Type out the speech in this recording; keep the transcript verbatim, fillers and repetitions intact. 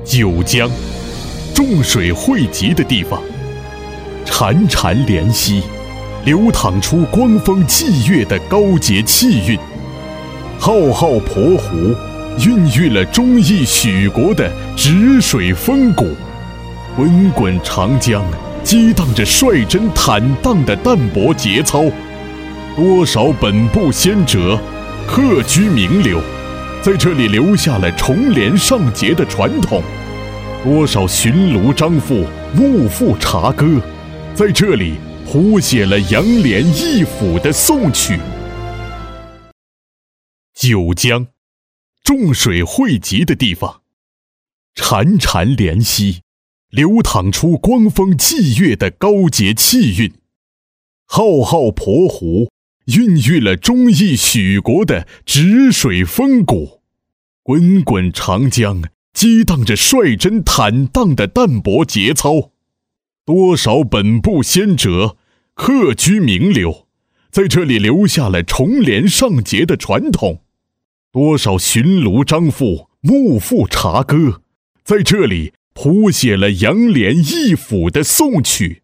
九江，众水汇集的地方，潺潺濂溪，流淌出光风霁月的高洁气韵；浩浩鄱湖，孕育了忠义许国的止水风骨；滚滚长江，激荡着率真坦荡的淡泊节操。多少本部先哲，客居名流，在这里留下了重帘上节的传统；多少寻庐张赋，幕赋茶歌，在这里谱写了杨涟义府的颂曲。九江，众水汇集的地方，潺潺濂溪，流淌出光风霁月的高洁气韵；浩浩鄱湖，孕育了忠义许国的止水风骨；滚滚长江，激荡着率真坦荡的淡泊节操。多少本部先哲，客居名流，在这里留下了重帘上节的传统；多少寻庐张赋，幕赋茶歌，在这里谱写了杨涟义府的颂曲。